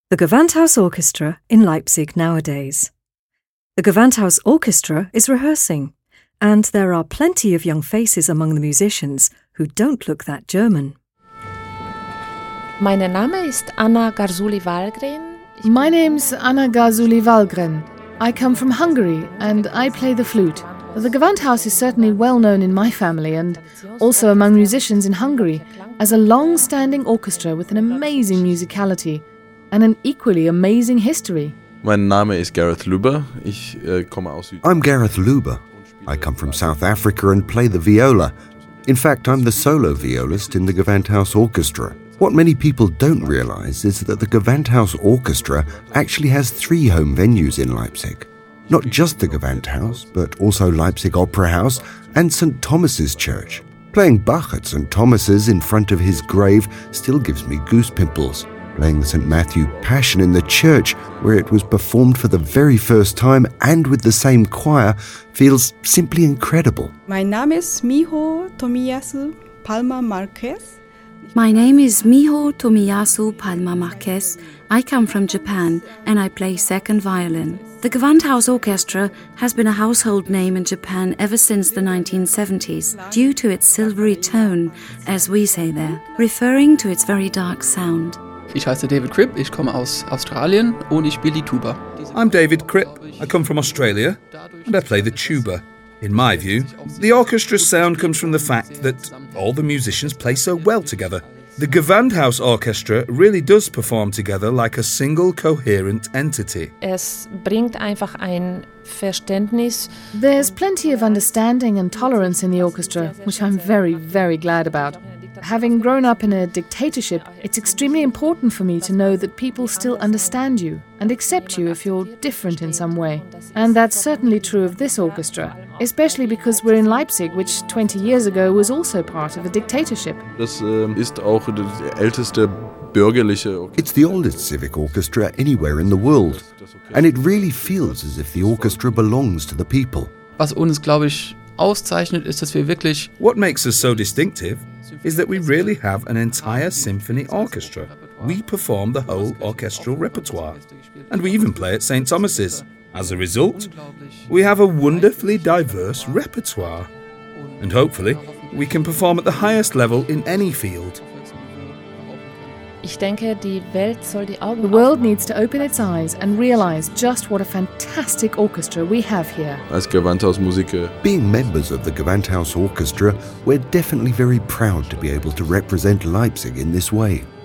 The Gewandhaus Orchestra in Leipzig nowadays. The Gewandhaus Orchestra is rehearsing, and there are plenty of young faces among the musicians who don't look that German. Mein Name ist Anna Garzuli-Wallgren. My name's Anna Garzuli-Wallgren. I come from Hungary and I play the flute. The Gewandhaus is certainly well known in my family and also among musicians in Hungary as a long-standing orchestra with an amazing musicality and an equally amazing history. Mein Name ist Gareth Luber. I'm Gareth Luber. I come from South Africa and play the viola. In fact, I'm the solo violist in the Gewandhaus Orchestra. What many people don't realize is that the Gewandhaus Orchestra actually has 3 home venues in Leipzig. Not just the Gewandhaus, but also Leipzig Opera House and St. Thomas's Church. Playing Bach at St. Thomas's in front of his grave still gives me goose pimples. Playing the St. Matthew Passion in the church, where it was performed for the very first time and with the same choir, feels simply incredible. Mein Name ist Miho Tomiyasu Palma Marquez. My name is Miho Tomiyasu Palma Marquez. I come from Japan and I play second violin. The Gewandhaus Orchestra has been a household name in Japan ever since the 1970s due to its silvery tone, as we say there, referring to its very dark sound. Ich heiße David Cripp, ich komme aus Australien und ich spiele die Tuba. I'm David Cripp. I come from Australia and I play the tuba. In my view, the orchestra's sound comes from the fact that all the musicians play so well together. The Gewandhaus Orchestra really does perform together like a single coherent entity. Es bringt einfach ein Verständnis. There's plenty of understanding and tolerance in the orchestra, which I'm very, very glad about. Having grown up in a dictatorship, it's extremely important for me to know that people still understand you and accept you if you're different in some way. And that's certainly true of this orchestra, especially because we're in Leipzig, which 20 years ago was also part of a dictatorship. Das ist auch das älteste bürgerliche Orchester. It's the oldest civic orchestra anywhere in the world, and it really feels as if the orchestra belongs to the people. Was uns, glaube ich, auszeichnet, ist, dass wir wirklich... What makes us so distinctive is that we really have an entire symphony orchestra. We perform the whole orchestral repertoire, and we even play at St. Thomas's. As a result, we have a wonderfully diverse repertoire, and hopefully we can perform at the highest level in any field. Ich denke, die Welt soll die Augen The world needs to open its eyes and realize just what a fantastic orchestra we have here. Als Gewandhausmusiker. Being members of the Gewandhaus Orchestra, we're definitely very proud to be able to represent Leipzig in this way.